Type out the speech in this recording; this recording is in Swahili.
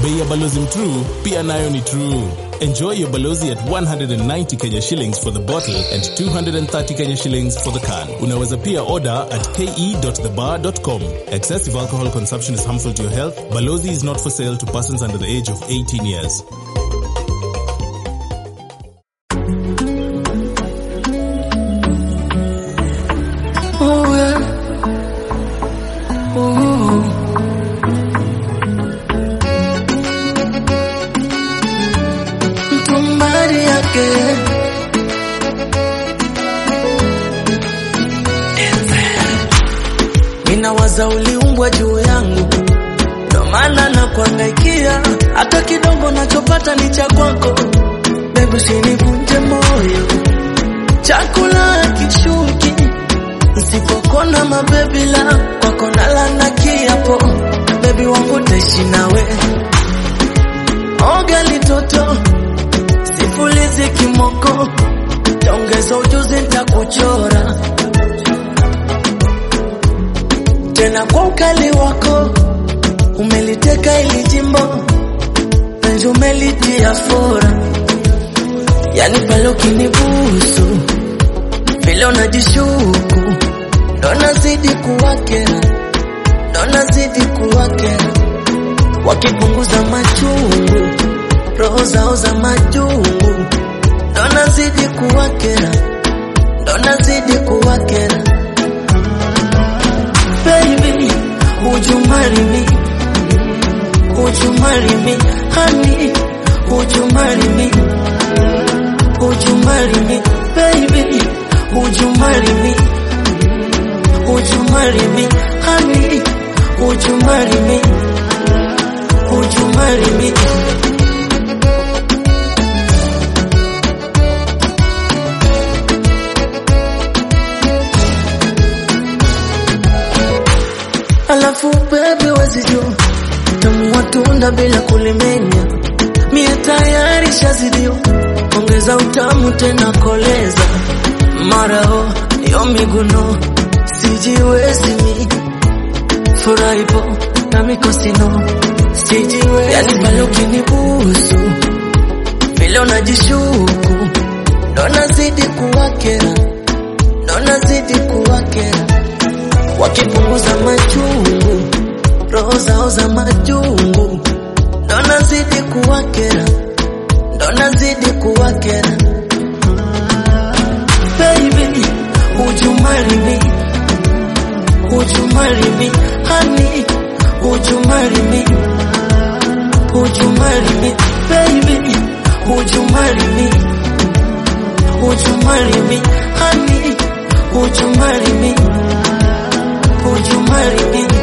Bei ya Balozi Mtruu pia nayo ni true. Enjoy your Balozi at 190 Kenya shillings for the bottle and 230 Kenya shillings for the can. Unaweza pia order at ke.thebar.com. Excessive alcohol consumption is harmful to your health. Balozi is not for sale to persons under the age of 18 years. Ninawaza uliumbwa juu yangu, ndo maana nakuangaikia, hata kidogo nachopata ni cha kwako. Baby usinivunje moyo, chakula kishuki, nisipokona mabebi la kwako nalana kiapo. Baby wangu taishi nawe, oga litoto, sifulizi kimoko, taongeza ujuzi nitakuchora tena kwa ukali wako. Umeliteka ili jimbo, penzi umelitia fora. Yani pale ukinibusu, vile unajishuku, ndo nazidi kuwakera, ndo nazidi kuwakera. Wakipunguza machungu, roho zao za majungu, ndo nazidi kuwakera, ndo nazidi kuwakera. Baby, would you marry me? Would you marry me? Honey, would you marry me? Would you marry me? Baby, would you marry me? Would you marry me? Honey, would you marry me? Would you marry me? Alafu baby wazijua tamu watunda bila kulimenya. Mie tayari shazidio, ongeza utamu tena koleza. Marao, yo miguno, sijiwezi mi furaipo, na mikosino, sijiwezi. Yani pale ukinibusu, vile unajishuku, ndo nazidi kuwakera, ndo nazidi kuwakera. Wakipunguza machungu, roho zao za majungu, ndo nazidi kuwakera, ndo nazidi kuwakera. Baby, would you marry me? Would you marry me? Honey, would you marry me? Would you marry me? Baby, would you marry me? Would you marry me? Honey, would you marry me? Would you marry me?